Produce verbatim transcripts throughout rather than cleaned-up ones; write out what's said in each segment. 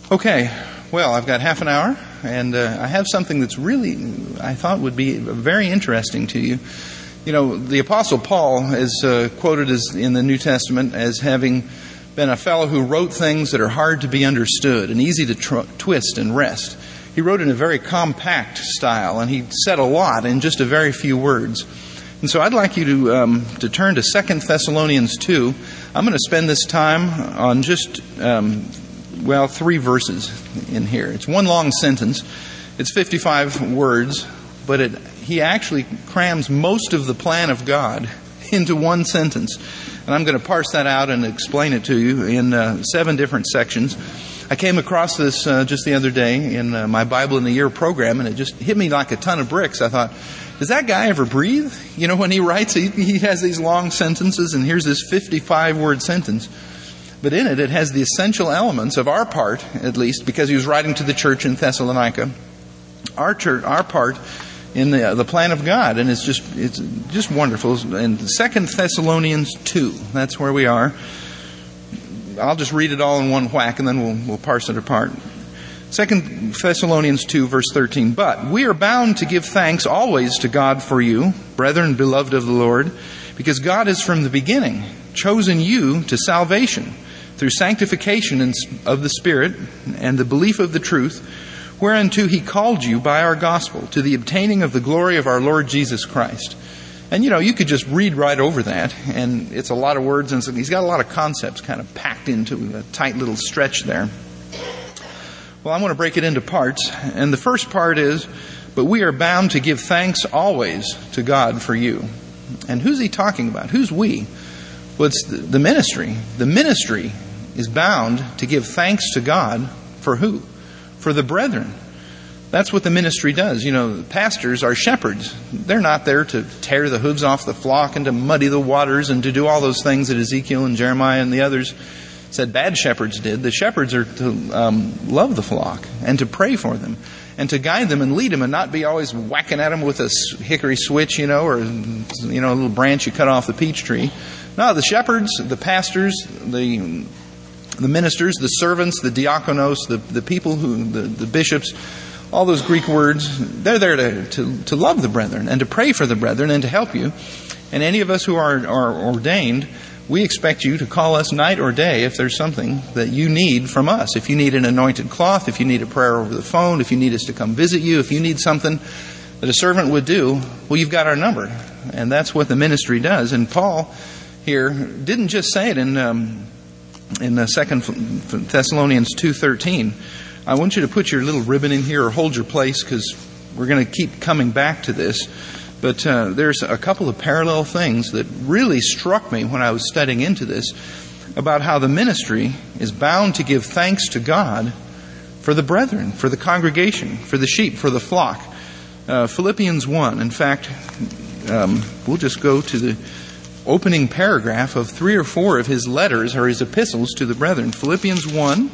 Okay, well, I've got half an hour, and uh, I have something that's really, I thought would be very interesting to you. You know, the Apostle Paul is uh, quoted as in the New Testament as having been a fellow who wrote things that are hard to be understood and easy to tr- twist and wrest. He wrote in a very compact style, and he said a lot in just a very few words. And so I'd like you to um, to turn to Second Thessalonians two. I'm going to spend this time on just... Um, Well, three verses in here. It's one long sentence. It's fifty-five words, but it, he actually crams most of the plan of God into one sentence. And I'm going to parse that out and explain it to you in uh, seven different sections. I came across this uh, just the other day in uh, my Bible in a Year program, and it just hit me like a ton of bricks. I thought, does that guy ever breathe? You know, when he writes, he, he has these long sentences, and here's this fifty-five word sentence. But in it, it has the essential elements of our part, at least, because he was writing to the church in Thessalonica. Our church, our part in the the plan of God, and it's just it's just wonderful. And Second Thessalonians two, that's where we are. I'll just read it all in one whack, and then we'll we'll parse it apart. Second Thessalonians two, verse thirteen. But we are bound to give thanks always to God for you, brethren, beloved of the Lord, because God has from the beginning chosen you to salvation, through sanctification of the Spirit and the belief of the truth, whereunto He called you by our gospel, to the obtaining of the glory of our Lord Jesus Christ. And you know, you could just read right over that, and it's a lot of words, and he's got a lot of concepts kind of packed into a tight little stretch there. Well, I'm going to break it into parts, and the first part is, but we are bound to give thanks always to God for you. And who's he talking about? Who's we? Well, it's the ministry. The ministry is bound to give thanks to God for who? For the brethren. That's what the ministry does. You know, pastors are shepherds. They're not there to tear the hooves off the flock and to muddy the waters and to do all those things that Ezekiel and Jeremiah and the others said bad shepherds did. The shepherds are to um, love the flock and to pray for them and to guide them and lead them and not be always whacking at them with a hickory switch, you know, or, you know, a little branch you cut off the peach tree. No, the shepherds, the pastors, the the ministers, the servants, the diakonos, the, the people who, the, the bishops, all those Greek words, they're there to, to, to love the brethren and to pray for the brethren and to help you. And any of us who are, are ordained, we expect you to call us night or day if there's something that you need from us. If you need an anointed cloth, if you need a prayer over the phone, if you need us to come visit you, if you need something that a servant would do, well, you've got our number. And that's what the ministry does. And Paul here didn't just say it in um, in the Second Thessalonians two thirteen. I want you to put your little ribbon in here or hold your place because we're going to keep coming back to this. But uh, there's a couple of parallel things that really struck me when I was studying into this about how the ministry is bound to give thanks to God for the brethren, for the congregation, for the sheep, for the flock. Uh, Philippians one, in fact, um, we'll just go to the opening paragraph of three or four of his letters or his epistles to the brethren. Philippians one,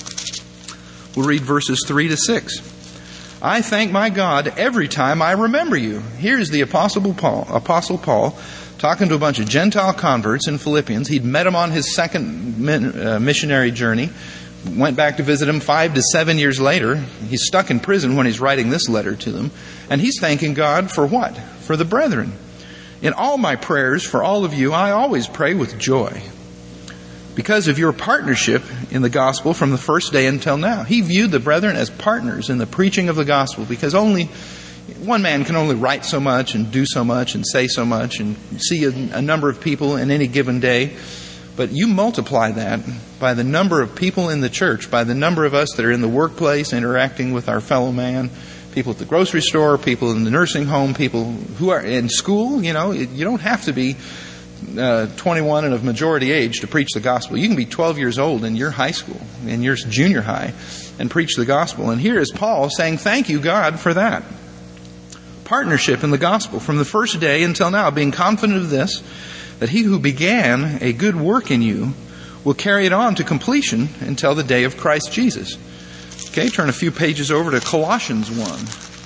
we'll read verses three to six. I thank my God every time I remember you. Here's the Apostle Paul, Apostle Paul talking to a bunch of Gentile converts in Philippians. He'd met them on his second missionary journey, went back to visit them five to seven years later. He's stuck in prison when he's writing this letter to them. And he's thanking God for what? For the brethren. In all my prayers for all of you, I always pray with joy because of your partnership in the gospel from the first day until now. He viewed the brethren as partners in the preaching of the gospel because only one man can only write so much and do so much and say so much and see a, a number of people in any given day. But you multiply that by the number of people in the church, by the number of us that are in the workplace interacting with our fellow man, people at the grocery store, people in the nursing home, people who are in school. You know, you don't have to be uh, twenty-one and of majority age to preach the gospel. You can be twelve years old in your high school, in your junior high, and preach the gospel. And here is Paul saying, thank you, God, for that. Partnership in the gospel from the first day until now, being confident of this, that he who began a good work in you will carry it on to completion until the day of Christ Jesus. Okay, turn a few pages over to Colossians one.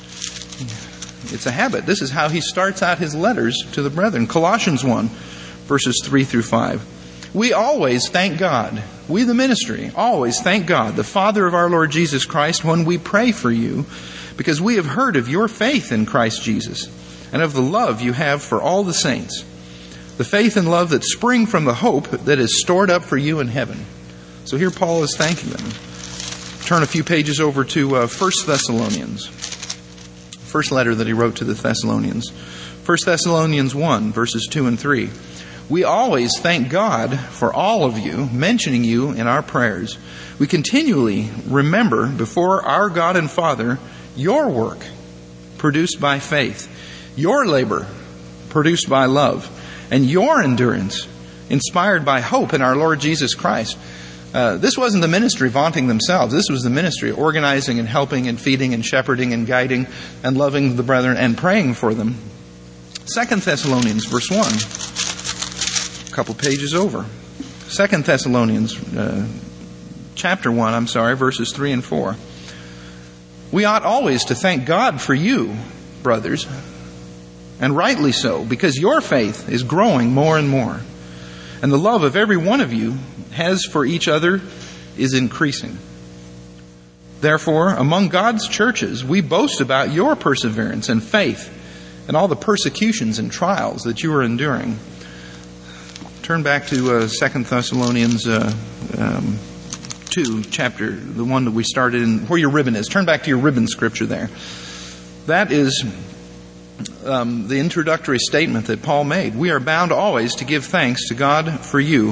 It's a habit. This is how he starts out his letters to the brethren. Colossians one, verses three through five. We always thank God. We, the ministry, always thank God, the Father of our Lord Jesus Christ, when we pray for you, because we have heard of your faith in Christ Jesus and of the love you have for all the saints, the faith and love that spring from the hope that is stored up for you in heaven. So here Paul is thanking them. Turn a few pages over to uh, First Thessalonians. First letter that he wrote to the Thessalonians. First Thessalonians one, verses two and three. We always thank God for all of you, mentioning you in our prayers. We continually remember before our God and Father your work produced by faith, your labor produced by love, and your endurance inspired by hope in our Lord Jesus Christ. Uh, this wasn't the ministry vaunting themselves. This was the ministry organizing and helping and feeding and shepherding and guiding and loving the brethren and praying for them. Second Thessalonians, verse one. A couple pages over. Second Thessalonians, uh, chapter one, I'm sorry, verses three and four. We ought always to thank God for you, brothers, and rightly so, because your faith is growing more and more, and the love of every one of you has for each other is increasing. Therefore, among God's churches, we boast about your perseverance and faith and all the persecutions and trials that you are enduring. Turn back to uh, Second Thessalonians uh, um, two, chapter, the one that we started in, where your ribbon is. Turn back to your ribbon scripture there. That is um, the introductory statement that Paul made. We are bound always to give thanks to God for you,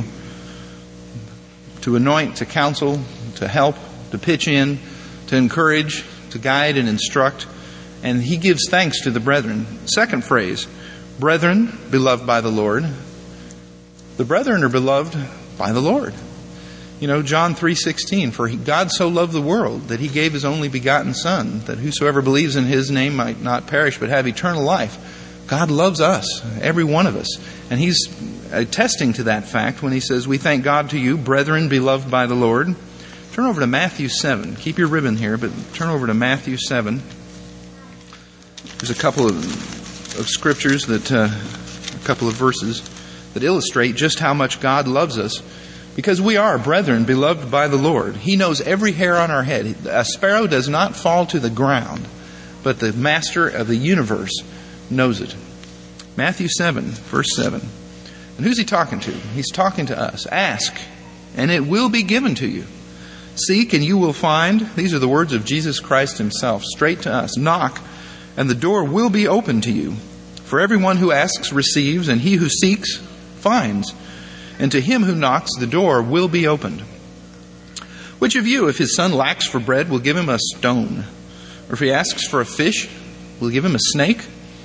to anoint, to counsel, to help, to pitch in, to encourage, to guide and instruct. And he gives thanks to the brethren. Second phrase, brethren, beloved by the Lord. The brethren are beloved by the Lord. You know, John three sixteen, for God so loved the world that he gave his only begotten Son, that whosoever believes in his name might not perish but have eternal life. God loves us, every one of us. And he's attesting to that fact when he says, we thank God to you, brethren, beloved by the Lord. Turn over to Matthew seven. Keep your ribbon here, but turn over to Matthew seven. There's a couple of, of scriptures that, uh, a couple of verses that illustrate just how much God loves us, because we are brethren beloved by the Lord. He knows every hair on our head. A sparrow does not fall to the ground, but the master of the universe knows it. Matthew seven, verse seven. And who's he talking to? He's talking to us. Ask, and it will be given to you. Seek, and you will find. These are the words of Jesus Christ himself, straight to us. Knock, and the door will be open to you. For everyone who asks receives, and he who seeks finds. And to him who knocks, the door will be opened. Which of you, if his son lacks for bread, will give him a stone? Or if he asks for a fish, will give him a snake?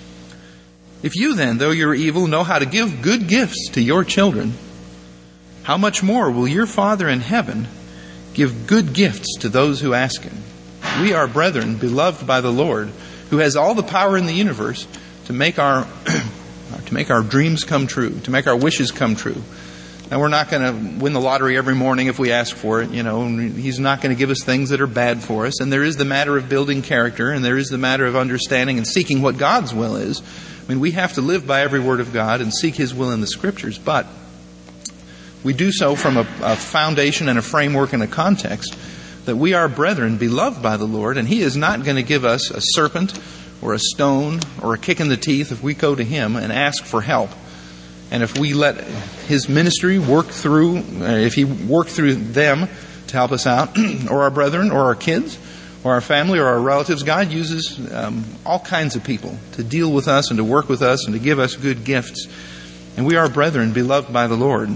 If you then, though you're evil, know how to give good gifts to your children, how much more will your Father in heaven give good gifts to those who ask him? We are brethren, beloved by the Lord, who has all the power in the universe to make our to make our dreams come true, to make our wishes come true. Now, we're not going to win the lottery every morning if we ask for it, you know, and he's not going to give us things that are bad for us. And there is the matter of building character, and there is the matter of understanding and seeking what God's will is. I mean, we have to live by every word of God and seek his will in the scriptures, but we do so from a, a foundation and a framework and a context that we are brethren beloved by the Lord, and he is not going to give us a serpent or a stone or a kick in the teeth if we go to him and ask for help. And if we let his ministry work through, uh, if he worked through them to help us out, or our brethren, or our kids, or our family, or our relatives, God uses um, all kinds of people to deal with us and to work with us and to give us good gifts. And we are brethren beloved by the Lord.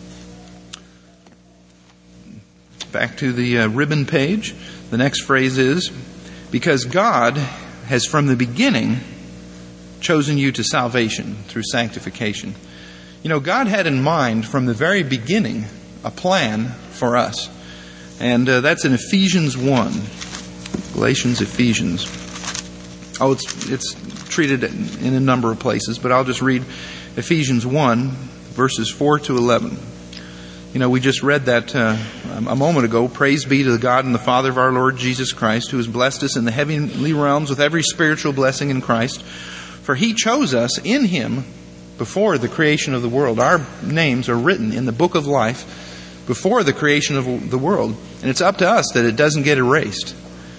Back to the uh, ribbon page. The next phrase is, because God has from the beginning chosen you to salvation through sanctification. You know, God had in mind from the very beginning a plan for us. And uh, that's in Ephesians one. Galatians, Ephesians. Oh, it's it's treated in a number of places, but I'll just read Ephesians one, verses four to eleven. You know, we just read that uh, a moment ago. Praise be to the God and the Father of our Lord Jesus Christ, who has blessed us in the heavenly realms with every spiritual blessing in Christ. For he chose us in him before the creation of the world. Our names are written in the book of life before the creation of the world. And it's up to us that it doesn't get erased.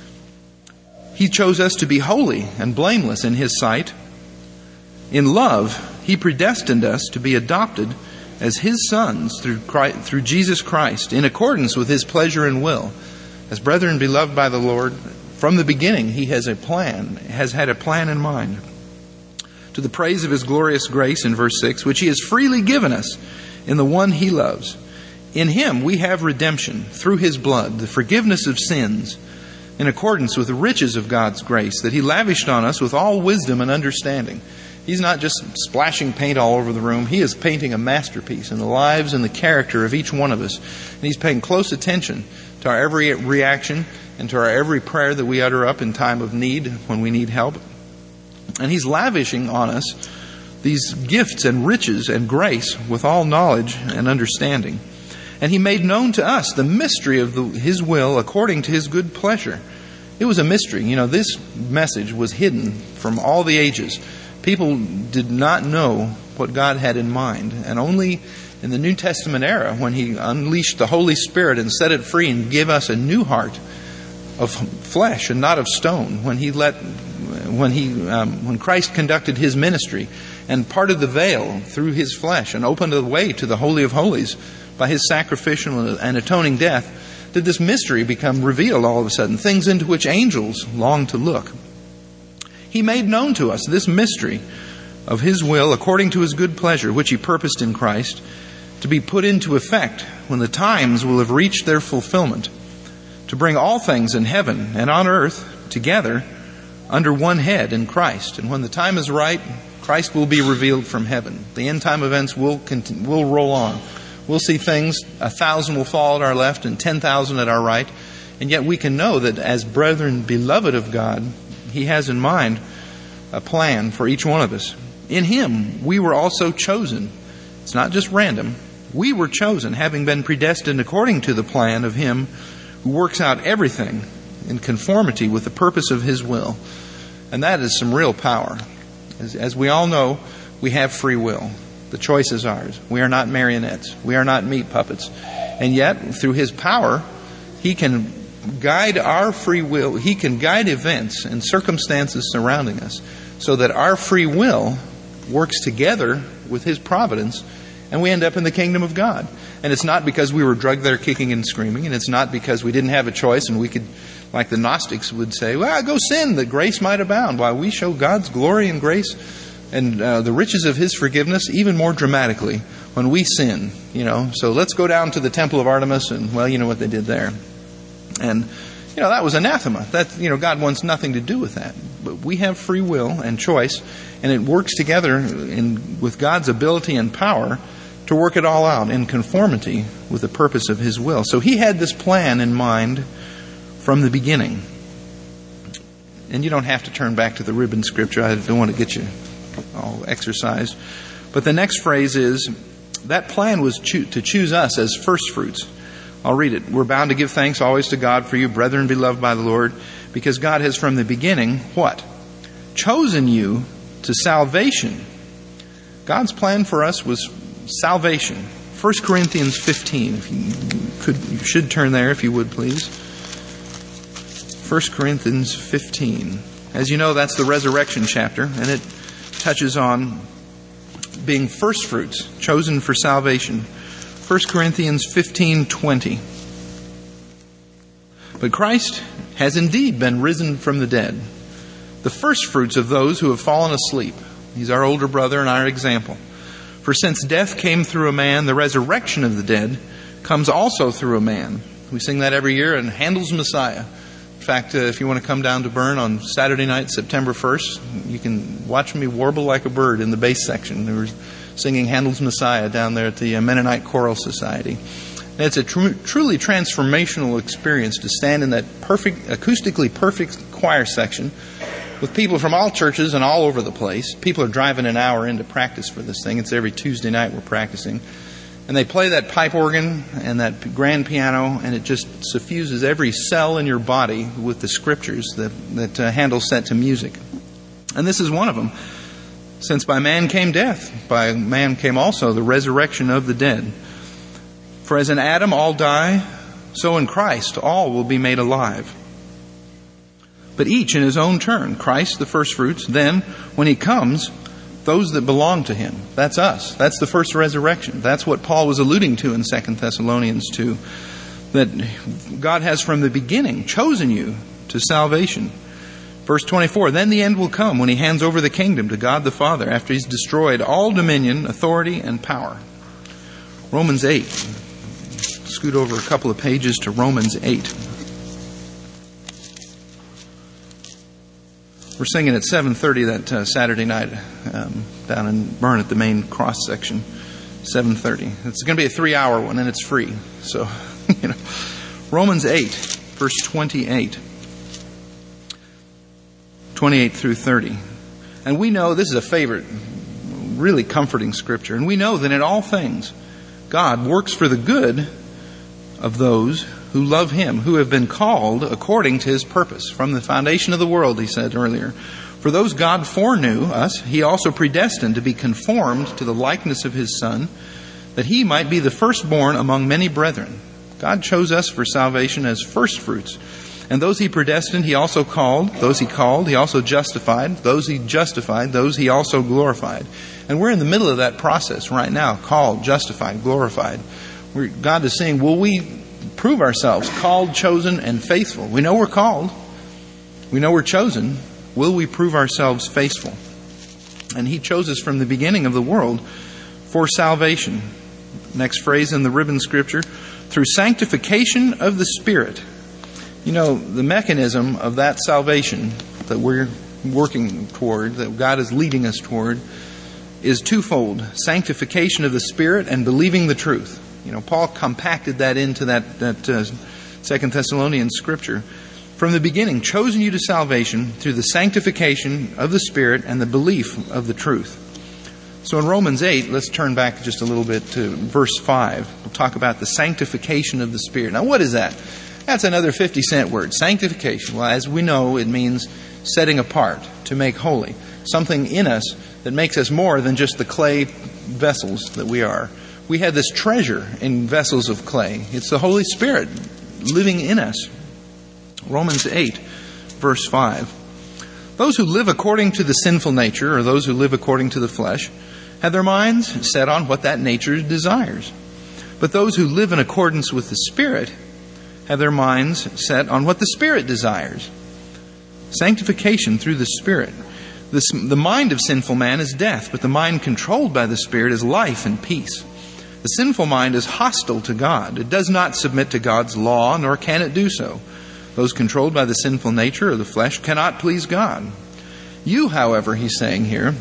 He chose us to be holy and blameless in His sight. In love, He predestined us to be adopted as His sons through Christ, through Jesus Christ, in accordance with His pleasure and will. As brethren beloved by the Lord, from the beginning He has a plan, has had a plan in mind. To the praise of His glorious grace, in verse six, which He has freely given us in the one He loves. In Him we have redemption through His blood, the forgiveness of sins, in accordance with the riches of God's grace that He lavished on us with all wisdom and understanding. He's not just splashing paint all over the room. He is painting a masterpiece in the lives and the character of each one of us. And He's paying close attention to our every reaction and to our every prayer that we utter up in time of need, when we need help. And He's lavishing on us these gifts and riches and grace with all knowledge and understanding. And He made known to us the mystery of the, His will according to His good pleasure. It was a mystery. You know, this message was hidden from all the ages. People did not know what God had in mind. And only in the New Testament era, when He unleashed the Holy Spirit and set it free and gave us a new heart of flesh and not of stone, when He let, when He, um, when Christ conducted His ministry and parted the veil through His flesh and opened the way to the Holy of Holies by His sacrificial and atoning death, did this mystery become revealed all of a sudden, things into which angels long to look. He made known to us this mystery of His will according to His good pleasure, which He purposed in Christ, to be put into effect when the times will have reached their fulfillment, to bring all things in heaven and on earth together under one head in Christ. And when the time is right, Christ will be revealed from heaven. The end time events will continue, will roll on. We'll see things, a thousand will fall at our left and ten thousand at our right. And yet we can know that as brethren beloved of God, He has in mind a plan for each one of us. In Him, we were also chosen. It's not just random. We were chosen, having been predestined according to the plan of Him who works out everything in conformity with the purpose of His will. And that is some real power. As, as we all know, we have free will. The choice is ours. We are not marionettes. We are not meat puppets. And yet, through His power, He can guide our free will. He can guide events and circumstances surrounding us so that our free will works together with His providence and we end up in the kingdom of God. And it's not because we were drugged there kicking and screaming, and it's not because we didn't have a choice and we could, like the Gnostics would say, well, go sin that grace might abound. While we show God's glory and grace and uh, the riches of His forgiveness even more dramatically when we sin. You know, so let's go down to the temple of Artemis and, well, you know what they did there. And, you know, that was anathema. That, you know, God wants nothing to do with that. But we have free will and choice, and it works together in, with God's ability and power to work it all out in conformity with the purpose of His will. So He had this plan in mind from the beginning. And you don't have to turn back to the ribbon scripture. I don't want to get you all exercised. But the next phrase is, that plan was cho- to choose us as first fruits. I'll read it. We're bound to give thanks always to God for you, brethren beloved by the Lord, because God has from the beginning, what? Chosen you to salvation. God's plan for us was salvation. First Corinthians fifteen. If you could, you should turn there if you would, please. First Corinthians fifteen. As you know, that's the resurrection chapter, and it touches on being first fruits, chosen for salvation. First Corinthians fifteen twenty. But Christ has indeed been risen from the dead, the first fruits of those who have fallen asleep. He's our older brother and our example. For since death came through a man, the resurrection of the dead comes also through a man. We sing that every year in Handel's Messiah. In fact, uh, if you want to come down to Bern on Saturday night, September first, you can watch me warble like a bird in the bass section. We're singing Handel's Messiah down there at the Mennonite Choral Society. And it's a tr- truly transformational experience to stand in that perfect, acoustically perfect choir section with people from all churches and all over the place. People are driving an hour in to practice for this thing. It's every Tuesday night we're practicing. And they play that pipe organ and that grand piano, and it just suffuses every cell in your body with the scriptures that, that uh, Handel set to music. And this is one of them. Since by man came death, by man came also the resurrection of the dead. For as in Adam all die, so in Christ all will be made alive. But each in his own turn, Christ the firstfruits, then when he comes, those that belong to him. That's us. That's the first resurrection. That's what Paul was alluding to in Second Thessalonians two. That God has from the beginning chosen you to salvation. Verse twenty-four, then the end will come when he hands over the kingdom to God the Father after he's destroyed all dominion, authority, and power. Romans eight. Scoot over a couple of pages to Romans eight. We're singing at seven thirty that uh, Saturday night um, down in Bern at the main cross section. seven thirty. It's going to be a three-hour one, and it's free. So, you know, Romans eight, verse twenty-eight. twenty-eight through thirty. And we know, this is a favorite, really comforting scripture, and we know that in all things, God works for the good of those who love him, who have been called according to his purpose. From the foundation of the world, he said earlier. For those God foreknew, us, he also predestined to be conformed to the likeness of his Son, that he might be the firstborn among many brethren. God chose us for salvation as firstfruits. And those he predestined, he also called. Those he called, he also justified. Those he justified, those he also glorified. And we're in the middle of that process right now. Called, justified, glorified. We're, God is saying, will we prove ourselves called, chosen, and faithful? We know we're called. We know we're chosen. Will we prove ourselves faithful? And he chose us from the beginning of the world for salvation. Next phrase in the ribbon scripture. Through sanctification of the Spirit. You know, the mechanism of that salvation that we're working toward, that God is leading us toward, is twofold. Sanctification of the Spirit and believing the truth. You know, Paul compacted that into that, that uh, Second Thessalonians scripture. From the beginning, chosen you to salvation through the sanctification of the Spirit and the belief of the truth. So in Romans eight, let's turn back just a little bit to verse five. We'll talk about the sanctification of the Spirit. Now, what is that? That's another fifty cent word, sanctification. Well, as we know, it means setting apart, to make holy. Something in us that makes us more than just the clay vessels that we are. We have this treasure in vessels of clay. It's the Holy Spirit living in us. Romans eight, verse five. Those who live according to the sinful nature, or those who live according to the flesh, have their minds set on what that nature desires. But those who live in accordance with the Spirit have their minds set on what the Spirit desires. Sanctification through the Spirit. This, the mind of sinful man is death, but the mind controlled by the Spirit is life and peace. The sinful mind is hostile to God. It does not submit to God's law, nor can it do so. Those controlled by the sinful nature of the flesh cannot please God. You, however, he's saying here,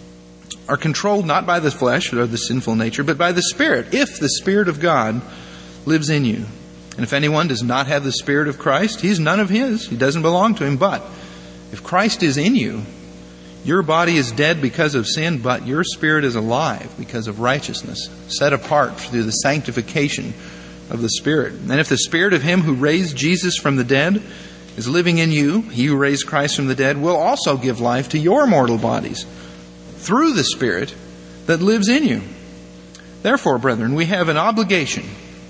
are controlled not by the flesh or the sinful nature, but by the Spirit, if the Spirit of God lives in you. And if anyone does not have the Spirit of Christ, he's none of his. He doesn't belong to him. But if Christ is in you, your body is dead because of sin, but your spirit is alive because of righteousness, set apart through the sanctification of the Spirit. And if the Spirit of him who raised Jesus from the dead is living in you, he who raised Christ from the dead will also give life to your mortal bodies through the Spirit that lives in you. Therefore, brethren, we have an obligation,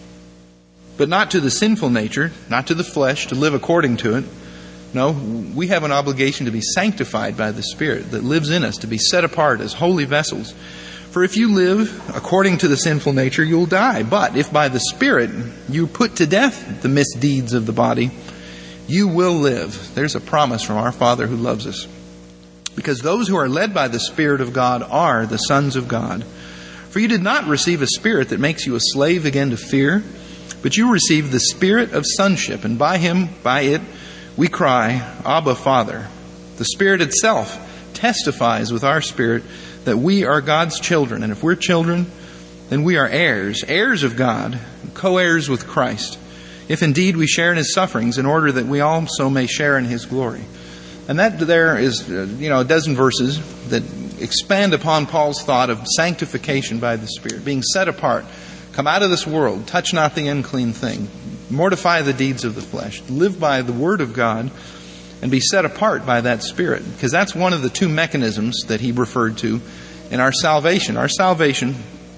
but not to the sinful nature, not to the flesh, to live according to it. No, we have an obligation to be sanctified by the Spirit that lives in us, to be set apart as holy vessels. For if you live according to the sinful nature, you'll die. But if by the Spirit you put to death the misdeeds of the body, you will live. There's a promise from our Father who loves us. Because those who are led by the Spirit of God are the sons of God. For you did not receive a spirit that makes you a slave again to fear, but you received the Spirit of sonship, and by him, by it, we cry, Abba, Father. The Spirit itself testifies with our spirit that we are God's children. And if we're children, then we are heirs, heirs of God, co-heirs with Christ. If indeed we share in his sufferings, in order that we also may share in his glory. And that there is, you know, a dozen verses that expand upon Paul's thought of sanctification by the Spirit, being set apart. Come out of this world, touch not the unclean thing. Mortify the deeds of the flesh. Live by the Word of God and be set apart by that Spirit. Because that's one of the two mechanisms that he referred to in our salvation. Our salvation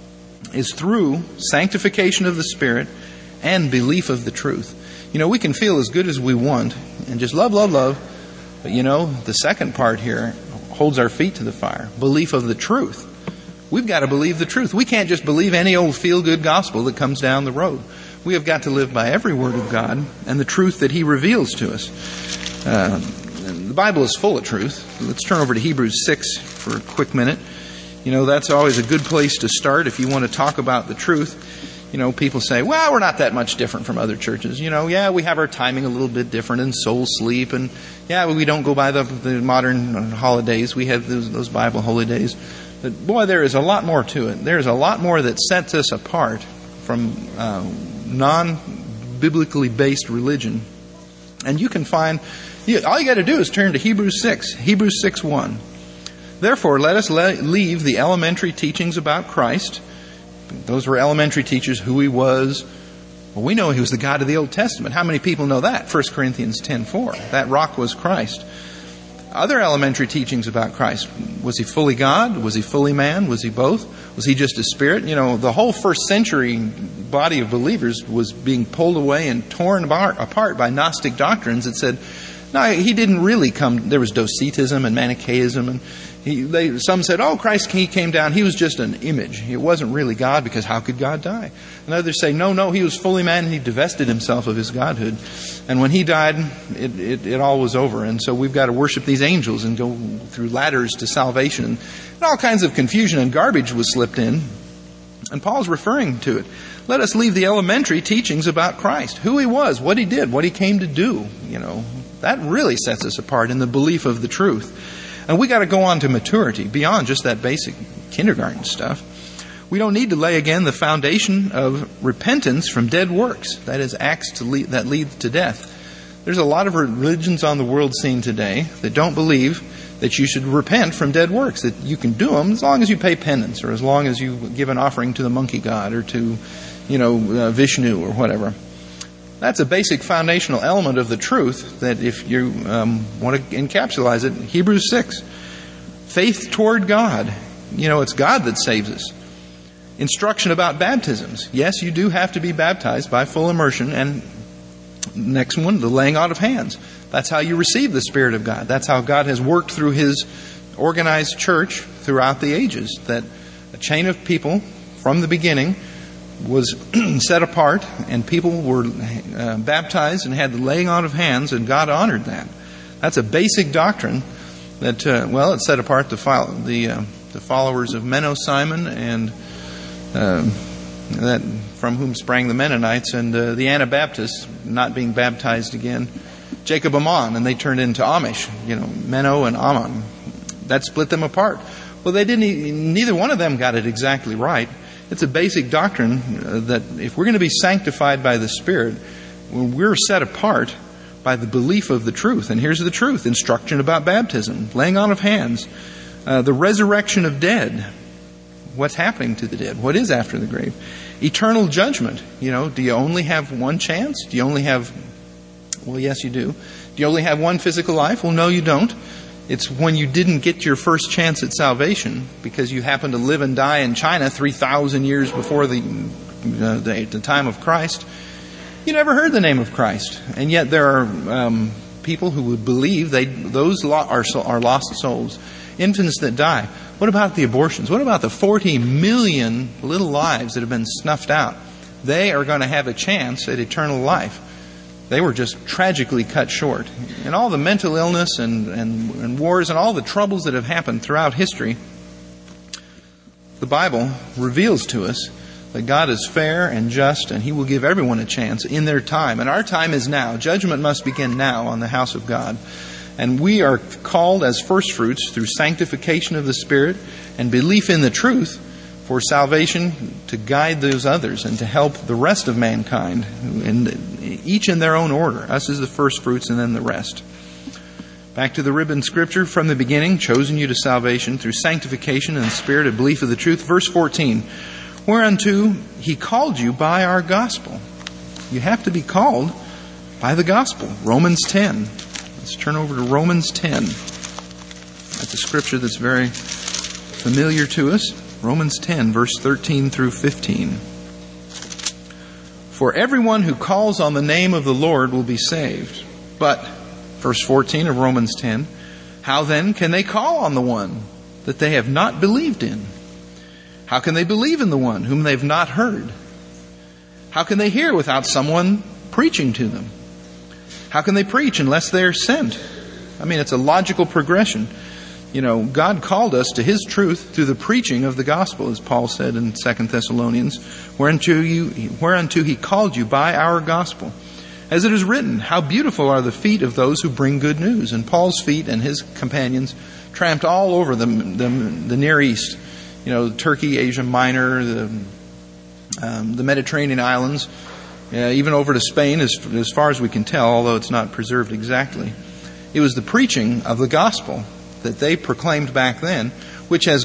is through sanctification of the Spirit and belief of the truth. You know, we can feel as good as we want and just love, love, love. But you know, the second part here holds our feet to the fire. Belief of the truth. We've got to believe the truth. We can't just believe any old feel-good gospel that comes down the road. We have got to live by every word of God and the truth that he reveals to us. Uh, the Bible is full of truth. Let's turn over to Hebrews six for a quick minute. You know, that's always a good place to start if you want to talk about the truth. You know, people say, well, we're not that much different from other churches. You know, yeah, we have our timing a little bit different in soul sleep. And yeah, we don't go by the, the modern holidays. We have those, those Bible holy days. But boy, there is a lot more to it. There's a lot more that sets us apart from uh, non-biblically based religion. And you can find, you, all you got to do is turn to Hebrews six, Hebrews six one. Therefore, let us le- leave the elementary teachings about Christ. Those were elementary teachers, who he was. Well, we know he was the God of the Old Testament. How many people know that? First Corinthians ten four. That rock was Christ. Other elementary teachings about Christ. Was he fully God? Was he fully man? Was he both? Was he just a spirit? You know, the whole first century body of believers was being pulled away and torn apart by Gnostic doctrines that said, no, he didn't really come. There was Docetism and Manichaeism, and he, they, some said, oh, Christ, he came down. He was just an image. It wasn't really God, because how could God die? And others say, no, no, he was fully man, and he divested himself of his godhood. And when he died, it, it, it all was over. And so we've got to worship these angels and go through ladders to salvation. And all kinds of confusion and garbage was slipped in. And Paul's referring to it. Let us leave the elementary teachings about Christ, who he was, what he did, what he came to do. You know, that really sets us apart in the belief of the truth. And we got to go on to maturity beyond just that basic kindergarten stuff. We don't need to lay again the foundation of repentance from dead works. That is, acts to lead, that lead to death. There's a lot of religions on the world scene today that don't believe that you should repent from dead works, that you can do them as long as you pay penance, or as long as you give an offering to the monkey god, or to, you know, uh, Vishnu, or whatever. That's a basic foundational element of the truth that if you um, want to encapsulate it, Hebrews six, faith toward God. You know, it's God that saves us. Instruction about baptisms. Yes, you do have to be baptized by full immersion. And next one, the laying out of hands. That's how you receive the Spirit of God. That's how God has worked through his organized church throughout the ages. That a chain of people from the beginning was set apart, and people were uh, baptized and had the laying on of hands, and God honored that. That's a basic doctrine that, uh, well, it set apart the fo- the, uh, the followers of Menno Simon, and uh, that from whom sprang the Mennonites, and uh, the Anabaptists not being baptized again. Jacob Ammon, and they turned into Amish, you know, Menno and Ammon. That split them apart. Well, they didn't. Neither one of them got it exactly right. It's a basic doctrine that if we're going to be sanctified by the Spirit, we're set apart by the belief of the truth. And here's the truth. Instruction about baptism, laying on of hands, uh, the resurrection of dead. What's happening to the dead? What is after the grave? Eternal judgment. You know, do you only have one chance? Do you only have, well, yes, you do. Do you only have one physical life? Well, no, you don't. It's when you didn't get your first chance at salvation because you happened to live and die in China three thousand years before the, uh, the the time of Christ. You never heard the name of Christ. And yet there are um, people who would believe they those lo- are, are lost souls. Infants that die. What about the abortions? What about the forty million little lives that have been snuffed out? They are going to have a chance at eternal life. They were just tragically cut short. And all the mental illness and, and, and wars and all the troubles that have happened throughout history, the Bible reveals to us that God is fair and just, and he will give everyone a chance in their time. And our time is now. Judgment must begin now on the house of God. And we are called as first fruits through sanctification of the Spirit and belief in the truth for salvation to guide those others and to help the rest of mankind, and each in their own order. Us as the first fruits and then the rest. Back to the ribbon scripture, from the beginning, chosen you to salvation through sanctification and the Spirit of belief of the truth. Verse fourteen, whereunto he called you by our gospel. You have to be called by the gospel. Romans ten. Let's turn over to Romans ten. That's a scripture that's very familiar to us. Romans ten, verse thirteen through fifteen. For everyone who calls on the name of the Lord will be saved. But, verse fourteen of Romans ten, how then can they call on the one that they have not believed in? How can they believe in the one whom they've not heard? How can they hear without someone preaching to them? How can they preach unless they are sent? I mean, it's a logical progression. You know, God called us to His truth through the preaching of the gospel, as Paul said in Second Thessalonians, whereunto, you, whereunto He called you by our gospel. As it is written, how beautiful are the feet of those who bring good news. And Paul's feet and his companions tramped all over the, the, the Near East. You know, Turkey, Asia Minor, the, um, the Mediterranean islands, uh, even over to Spain, as, as far as we can tell, although it's not preserved exactly. It was the preaching of the gospel that they proclaimed back then, which has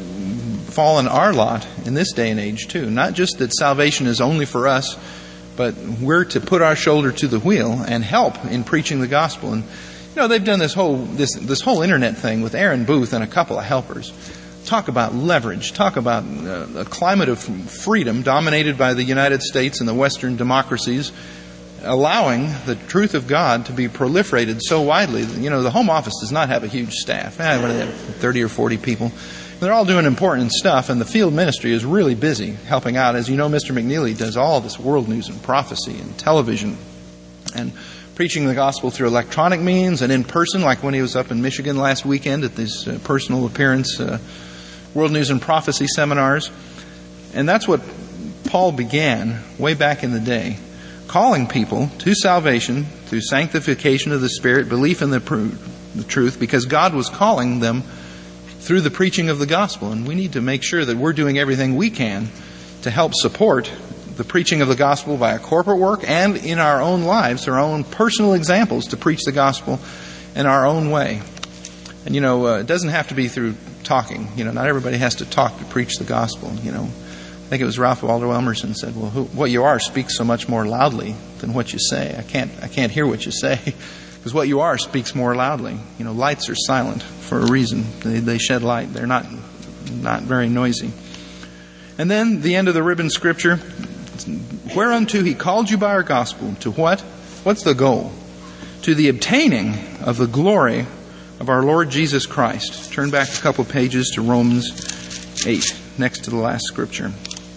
fallen our lot in this day and age too. Not just that salvation is only for us, but we're to put our shoulder to the wheel and help in preaching the gospel. And you know, they've done this whole this this whole internet thing with Aaron Booth and a couple of helpers. Talk about leverage. Talk about uh, a climate of freedom dominated by the United States and the Western democracies, allowing the truth of God to be proliferated so widely. You know, the Home Office does not have a huge staff. Eh, what do they have, thirty or forty people? They're all doing important stuff, and the field ministry is really busy helping out. As you know, Mister McNeely does all this world news and prophecy and television and preaching the gospel through electronic means and in person, like when he was up in Michigan last weekend at these uh, personal appearance uh, world news and prophecy seminars. And that's what Paul began way back in the day, calling people to salvation through sanctification of the Spirit, belief in the, pr- the truth, because God was calling them through the preaching of the gospel. And we need to make sure that we're doing everything we can to help support the preaching of the gospel via corporate work and in our own lives, our own personal examples to preach the gospel in our own way. And, you know, uh, it doesn't have to be through talking. You know, not everybody has to talk to preach the gospel. You know, I think it was Ralph Waldo Emerson said, well, who, what you are speaks so much more loudly than what you say. I can't, I can't hear what you say. Because what you are speaks more loudly. You know, lights are silent for a reason. They, they shed light. They're not not very noisy. And then the end of the ribbon scripture, whereunto He called you by our gospel. To what? What's the goal? To the obtaining of the glory of our Lord Jesus Christ. Turn back a couple pages to Romans eight, next to the last scripture.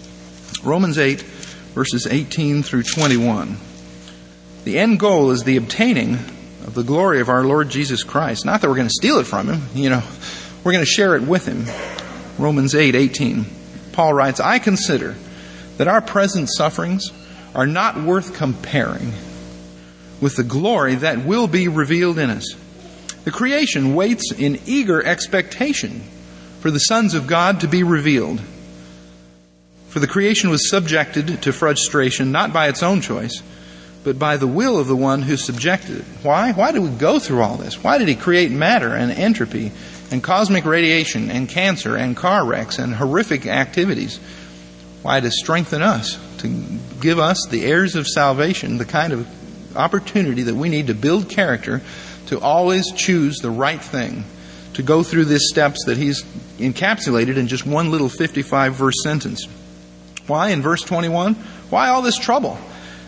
Romans eight, verses eighteen through twenty-one. The end goal is the obtaining of the glory of our Lord Jesus Christ. Not that we're going to steal it from Him. You know, we're going to share it with Him. Romans eight eighteen. Paul writes, I consider that our present sufferings are not worth comparing with the glory that will be revealed in us. The creation waits in eager expectation for the sons of God to be revealed. For the creation was subjected to frustration, not by its own choice, but by the will of the one who subjected it. Why? Why did we go through all this? Why did He create matter and entropy and cosmic radiation and cancer and car wrecks and horrific activities? Why? To strengthen us, to give us, the heirs of salvation, the kind of opportunity that we need to build character, to always choose the right thing, to go through these steps that He's encapsulated in just one little fifty-five verse sentence. Why? In verse twenty-one, why all this trouble?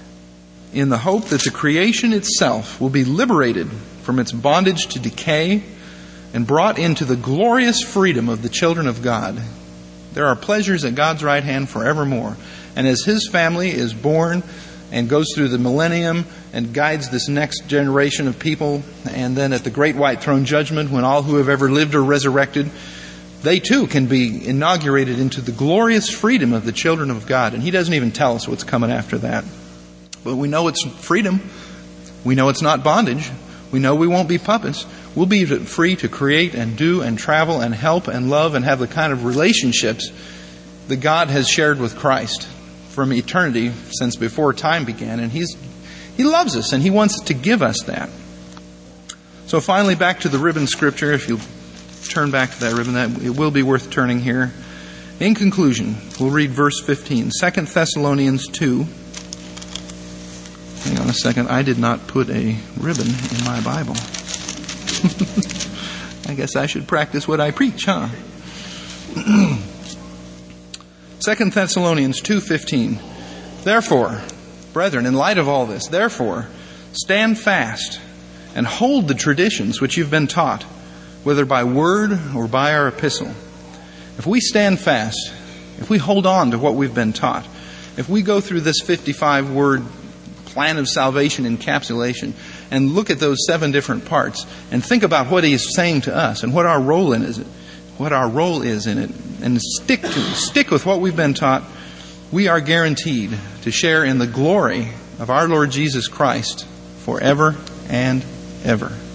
In the hope that the creation itself will be liberated from its bondage to decay and brought into the glorious freedom of the children of God. There are pleasures at God's right hand forevermore. And as His family is born and goes through the millennium and guides this next generation of people, and then at the great white throne judgment, when all who have ever lived are resurrected, they too can be inaugurated into the glorious freedom of the children of God. And He doesn't even tell us what's coming after that. But we know it's freedom. We know it's not bondage. We know we won't be puppets. We'll be free to create and do and travel and help and love and have the kind of relationships that God has shared with Christ from eternity, since before time began. And He's He loves us, and He wants to give us that. So finally, back to the ribbon scripture. If you turn back to that ribbon, that it will be worth turning here. In conclusion, we'll read verse fifteen. Second Thessalonians two. Hang on a second. I did not put a ribbon in my Bible. I guess I should practice what I preach, huh? Second Thessalonians two fifteen. Therefore, brethren, in light of all this, therefore, stand fast and hold the traditions which you've been taught, whether by word or by our epistle. If we stand fast, if we hold on to what we've been taught, if we go through this fifty-five word plan of salvation encapsulation and look at those seven different parts and think about what he is saying to us and what our role in it, what our role is in it, and stick to stick with what we've been taught, we are guaranteed to share in the glory of our Lord Jesus Christ forever and ever.